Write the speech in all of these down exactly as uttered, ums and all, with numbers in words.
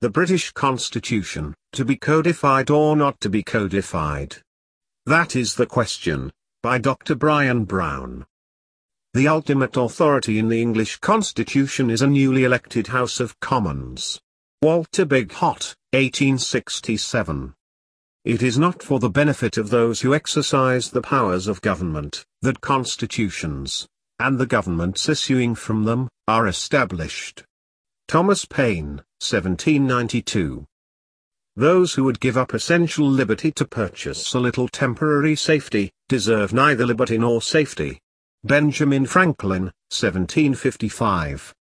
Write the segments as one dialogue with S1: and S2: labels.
S1: The British Constitution, to be codified or not to be codified? That is the question, by Doctor Brian Brown. The ultimate authority in the English Constitution is a newly elected House of Commons. Walter Bighott, eighteen sixty-seven. It is not for the benefit of those who exercise the powers of government, that constitutions, and the governments issuing from them, are established. Thomas Paine, seventeen ninety-two. Those who would give up essential liberty to purchase a little temporary safety, deserve neither liberty nor safety. Benjamin Franklin, seventeen fifty-five.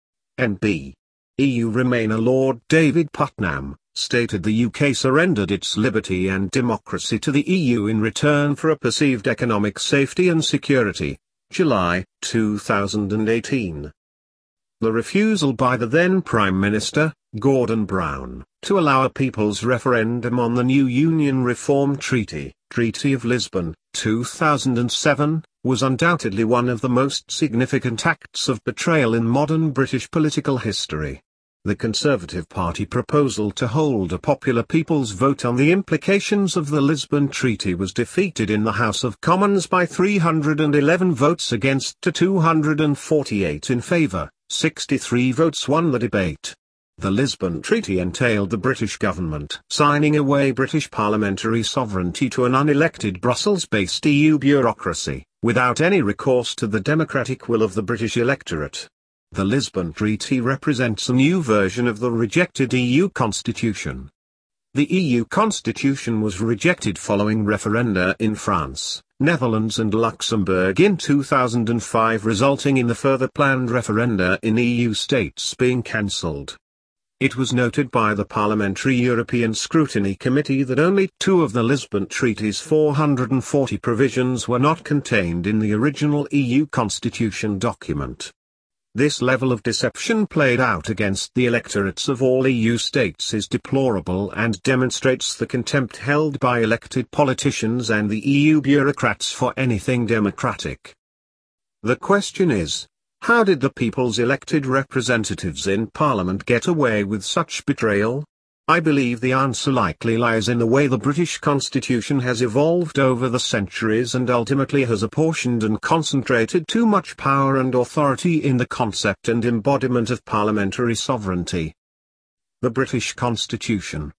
S1: N B E U Remainer Lord David Putnam, stated the U K surrendered its liberty and democracy to the E U in return for a perceived economic safety and security. July, two thousand eighteen. The refusal by the then Prime Minister, Gordon Brown, to allow a people's referendum on the new Union Reform Treaty, Treaty of Lisbon, two thousand seven, was undoubtedly one of the most significant acts of betrayal in modern British political history. The Conservative Party proposal to hold a popular people's vote on the implications of the Lisbon Treaty was defeated in the House of Commons by three hundred eleven votes against to two hundred forty-eight in favour. sixty-three votes won the debate. The Lisbon Treaty entailed the British government signing away British parliamentary sovereignty to an unelected Brussels-based E U bureaucracy, without any recourse to the democratic will of the British electorate. The Lisbon Treaty represents a new version of the rejected E U Constitution. The E U Constitution was rejected following referenda in France, Netherlands and Luxembourg in two thousand five, resulting in the further planned referenda in E U states being cancelled. It was noted by the Parliamentary European Scrutiny Committee that only two of the Lisbon Treaty's four hundred forty provisions were not contained in the original E U Constitution document. This level of deception played out against the electorates of all E U states is deplorable and demonstrates the contempt held by elected politicians and the E U bureaucrats for anything democratic. The question is, how did the people's elected representatives in Parliament get away with such betrayal? I believe the answer likely lies in the way the British Constitution has evolved over the centuries and ultimately has apportioned and concentrated too much power and authority in the concept and embodiment of parliamentary sovereignty. The British Constitution.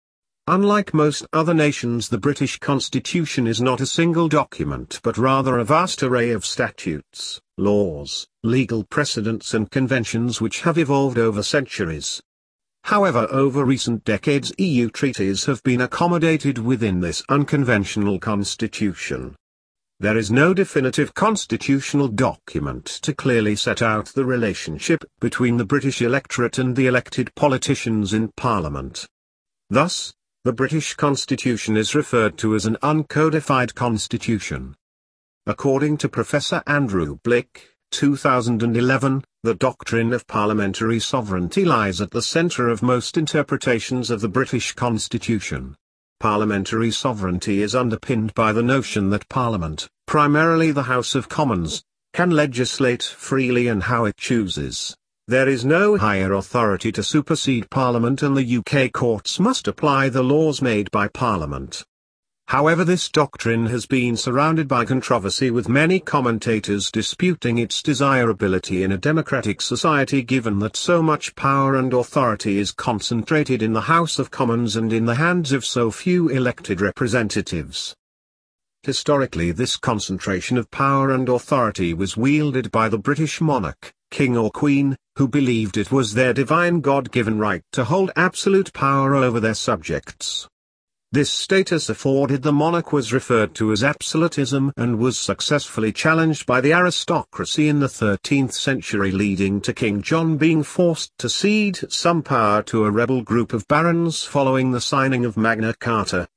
S1: Unlike most other nations, the British Constitution is not a single document but rather a vast array of statutes, laws, legal precedents and conventions which have evolved over centuries. However, over recent decades E U treaties have been accommodated within this unconventional constitution. There is no definitive constitutional document to clearly set out the relationship between the British electorate and the elected politicians in Parliament. Thus, the British Constitution is referred to as an uncodified constitution. According to Professor Andrew Blick, two thousand eleven, the doctrine of parliamentary sovereignty lies at the centre of most interpretations of the British Constitution. Parliamentary sovereignty is underpinned by the notion that Parliament, primarily the House of Commons, can legislate freely and how it chooses. There is no higher authority to supersede Parliament and the U K courts must apply the laws made by Parliament. However, this doctrine has been surrounded by controversy, with many commentators disputing its desirability in a democratic society given that so much power and authority is concentrated in the House of Commons and in the hands of so few elected representatives. Historically, this concentration of power and authority was wielded by the British monarch, king or queen, who believed it was their divine God-given right to hold absolute power over their subjects. This status afforded the monarch was referred to as absolutism and was successfully challenged by the aristocracy in the thirteenth century, leading to King John being forced to cede some power to a rebel group of barons following the signing of Magna Carta,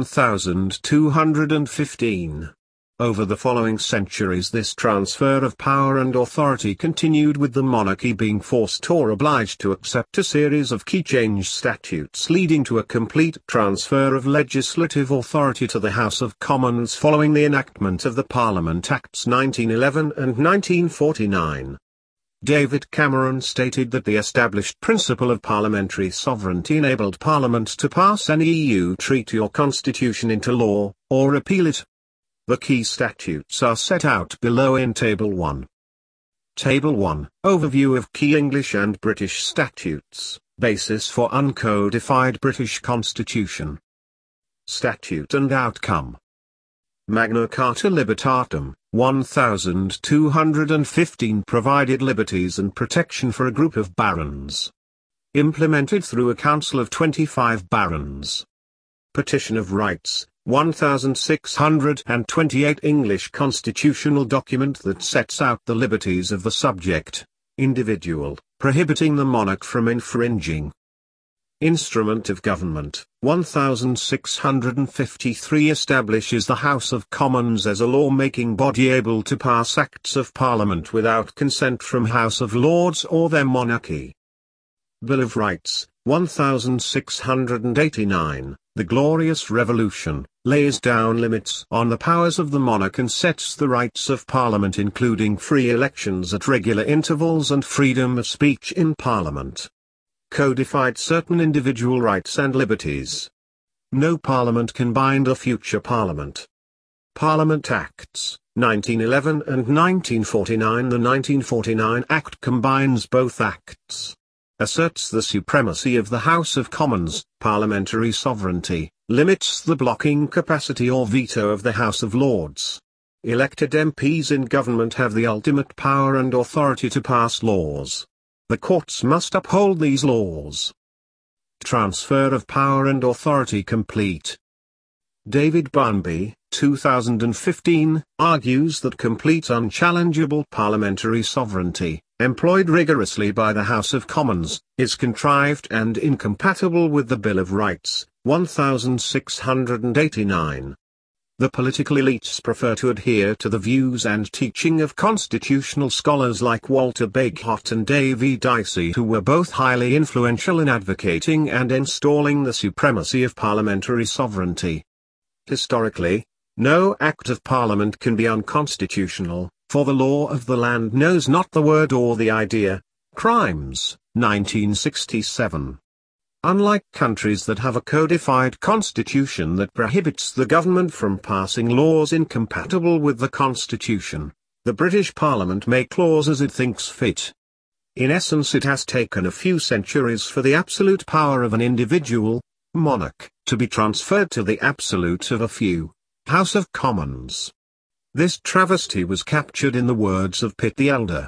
S1: twelve fifteen. Over the following centuries, this transfer of power and authority continued, with the monarchy being forced or obliged to accept a series of key change statutes, leading to a complete transfer of legislative authority to the House of Commons following the enactment of the Parliament Acts nineteen eleven and nineteen forty-nine. David Cameron stated that the established principle of parliamentary sovereignty enabled Parliament to pass any E U treaty or constitution into law, or repeal it. The key statutes are set out below in Table one. Table one, Overview of key English and British statutes, basis for uncodified British Constitution. Statute and outcome. Magna Carta Libertatum, twelve fifteen provided liberties and protection for a group of barons. Implemented through a council of twenty-five barons. Petition of Rights, sixteen twenty-eight English constitutional document that sets out the liberties of the subject, individual, prohibiting the monarch from infringing. Instrument of Government, sixteen fifty-three establishes the House of Commons as a law-making body able to pass Acts of Parliament without consent from House of Lords or their monarchy. Bill of Rights, sixteen eighty-nine, the Glorious Revolution, lays down limits on the powers of the monarch and sets the rights of Parliament including free elections at regular intervals and freedom of speech in Parliament. Codified certain individual rights and liberties. No Parliament can bind a future Parliament. Parliament Acts, nineteen eleven and nineteen forty-nine. The nineteen forty-nine Act combines both acts. Asserts the supremacy of the House of Commons, parliamentary sovereignty, limits the blocking capacity or veto of the House of Lords. Elected M Ps in government have the ultimate power and authority to pass laws. The courts must uphold these laws. Transfer of power and authority complete. David Bunby, two thousand fifteen, argues that complete unchallengeable parliamentary sovereignty, employed rigorously by the House of Commons, is contrived and incompatible with the Bill of Rights, sixteen eighty-nine. The political elites prefer to adhere to the views and teaching of constitutional scholars like Walter Bagehot and Davy Dicey, who were both highly influential in advocating and installing the supremacy of parliamentary sovereignty. Historically, no Act of Parliament can be unconstitutional, for the law of the land knows not the word or the idea. Crimes, nineteen sixty-seven. Unlike countries that have a codified constitution that prohibits the government from passing laws incompatible with the constitution, the British Parliament makes laws as it thinks fit. In essence, it has taken a few centuries for the absolute power of an individual, monarch, to be transferred to the absolute of a few, House of Commons. This travesty was captured in the words of Pitt the Elder.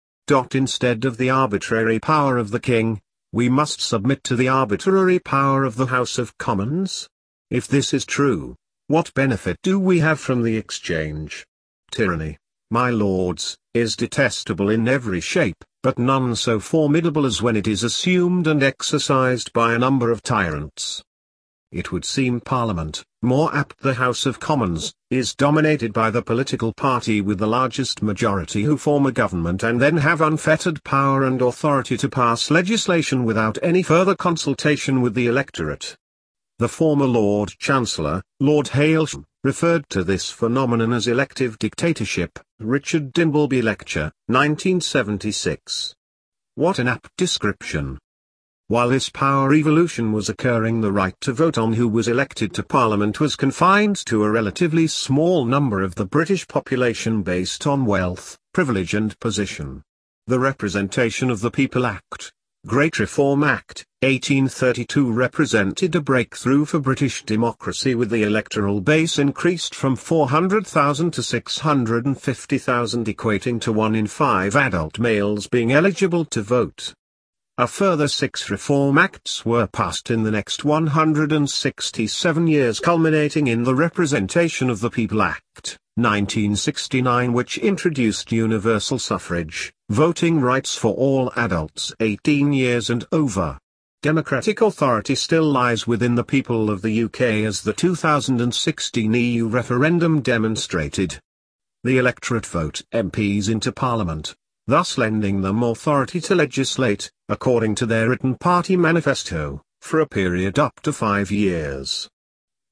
S1: Instead of the arbitrary power of the king, we must submit to the arbitrary power of the House of Commons? If this is true, what benefit do we have from the exchange? Tyranny, my lords, is detestable in every shape, but none so formidable as when it is assumed and exercised by a number of tyrants. It would seem Parliament, more apt the House of Commons, is dominated by the political party with the largest majority who form a government and then have unfettered power and authority to pass legislation without any further consultation with the electorate. The former Lord Chancellor, Lord Hailsham, referred to this phenomenon as elective dictatorship. Richard Dimbleby Lecture, nineteen seventy-six. What an apt description. While this power evolution was occurring, the right to vote on who was elected to Parliament was confined to a relatively small number of the British population based on wealth, privilege and position. The Representation of the People Act, Great Reform Act, eighteen thirty-two represented a breakthrough for British democracy, with the electoral base increased from four hundred thousand to six hundred fifty thousand, equating to one in five adult males being eligible to vote. A further six Reform Acts were passed in the next one hundred sixty-seven years, culminating in the Representation of the People Act, nineteen sixty-nine, which introduced universal suffrage, voting rights for all adults eighteen years and over. Democratic authority still lies within the people of the U K, as the two thousand sixteen E U referendum demonstrated. The electorate vote M Ps into Parliament, thus lending them authority to legislate, according to their written party manifesto, for a period up to five years.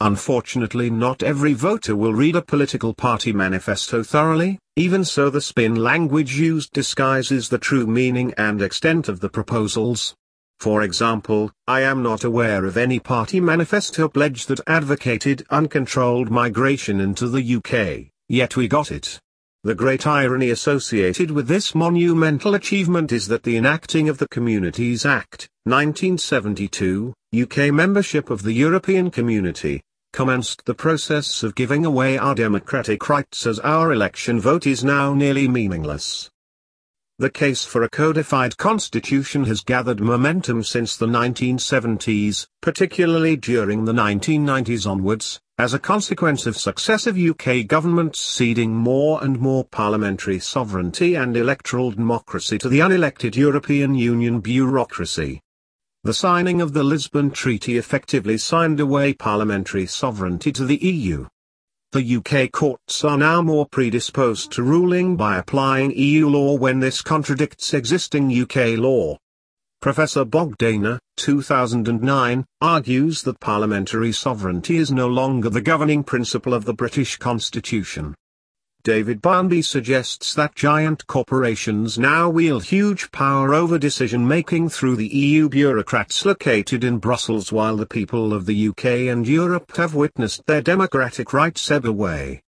S1: Unfortunately, not every voter will read a political party manifesto thoroughly. Even so, the spin language used disguises the true meaning and extent of the proposals. For example, I am not aware of any party manifesto pledge that advocated uncontrolled migration into the U K, yet we got it. The great irony associated with this monumental achievement is that the enacting of the Communities Act, nineteen seventy-two, U K membership of the European Community, commenced the process of giving away our democratic rights, as our election vote is now nearly meaningless. The case for a codified constitution has gathered momentum since the nineteen seventies, particularly during the nineteen nineties onwards, as a consequence of successive U K governments ceding more and more parliamentary sovereignty and electoral democracy to the unelected European Union bureaucracy. The signing of the Lisbon Treaty effectively signed away parliamentary sovereignty to the E U. The U K courts are now more predisposed to ruling by applying E U law when this contradicts existing U K law. Professor Bogdanor, two thousand nine, argues that parliamentary sovereignty is no longer the governing principle of the British Constitution. David Barnby suggests that giant corporations now wield huge power over decision-making through the E U bureaucrats located in Brussels, while the people of the U K and Europe have witnessed their democratic rights ebb away.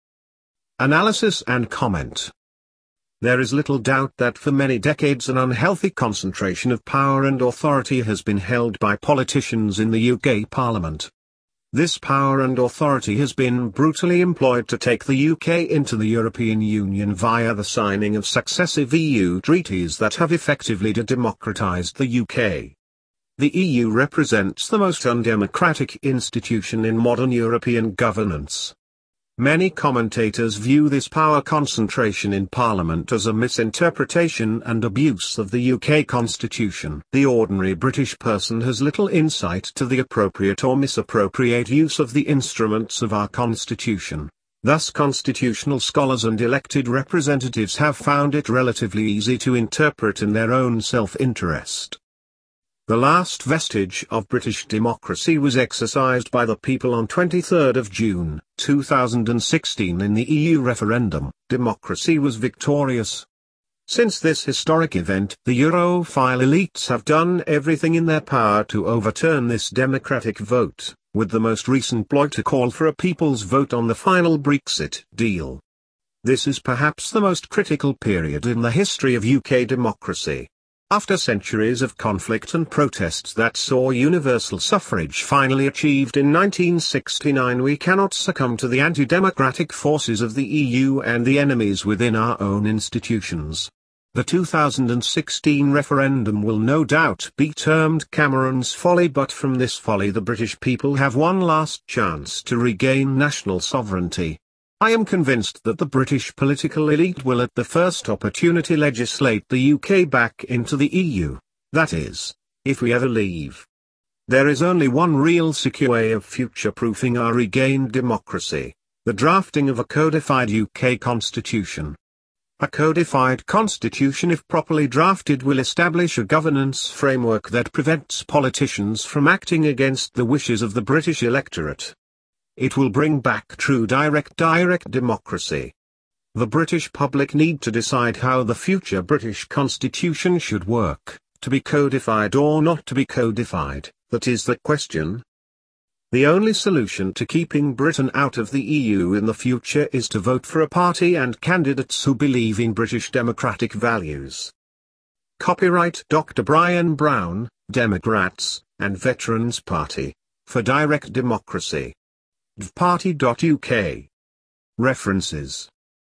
S1: Analysis and comment. There is little doubt that for many decades an unhealthy concentration of power and authority has been held by politicians in the U K Parliament. This power and authority has been brutally employed to take the U K into the European Union via the signing of successive E U treaties that have effectively de-democratized the U K. The E U represents the most undemocratic institution in modern European governance. Many commentators view this power concentration in Parliament as a misinterpretation and abuse of the U K Constitution. The ordinary British person has little insight to the appropriate or misappropriate use of the instruments of our Constitution. Thus, constitutional scholars and elected representatives have found it relatively easy to interpret in their own self-interest. The last vestige of British democracy was exercised by the people on twenty-third of June, two thousand sixteen in the E U referendum. Democracy was victorious. Since this historic event, the Europhile elites have done everything in their power to overturn this democratic vote, with the most recent ploy to call for a people's vote on the final Brexit deal. This is perhaps the most critical period in the history of U K democracy. After centuries of conflict and protests that saw universal suffrage finally achieved in nineteen sixty-nine, we cannot succumb to the anti-democratic forces of the E U and the enemies within our own institutions. The two thousand sixteen referendum will no doubt be termed Cameron's folly, but from this folly the British people have one last chance to regain national sovereignty. I am convinced that the British political elite will at the first opportunity legislate the U K back into the E U, that is, if we ever leave. There is only one real secure way of future-proofing our regained democracy: the drafting of a codified U K constitution. A codified constitution, if properly drafted, will establish a governance framework that prevents politicians from acting against the wishes of the British electorate. It will bring back true direct direct democracy. The British public need to decide how the future British Constitution should work, to be codified or not to be codified, that is the question. The only solution to keeping Britain out of the E U in the future is to vote for a party and candidates who believe in British democratic values. Copyright Doctor Brian Brown, Democrats, and Veterans Party, for Direct Democracy. d v party dot U K. References.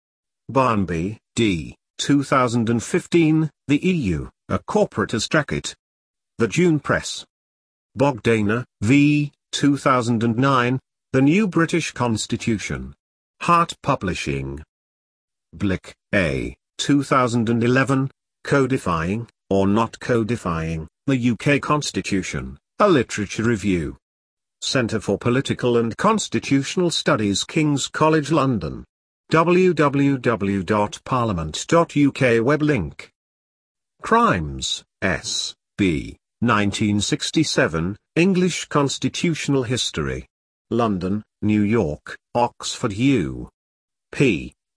S1: Barnby, D. two thousand fifteen, The E U, A Corporate Racket. The June Press. Bogdanor, V. two thousand nine, The New British Constitution. Hart Publishing. Blick, A. two thousand eleven, Codifying, or Not Codifying, the U K Constitution, A Literature Review. Centre for Political and Constitutional Studies, King's College London. w w w dot parliament dot U K web link. Crimes, S. B. nineteen sixty-seven, English Constitutional History. London, New York, Oxford U. P.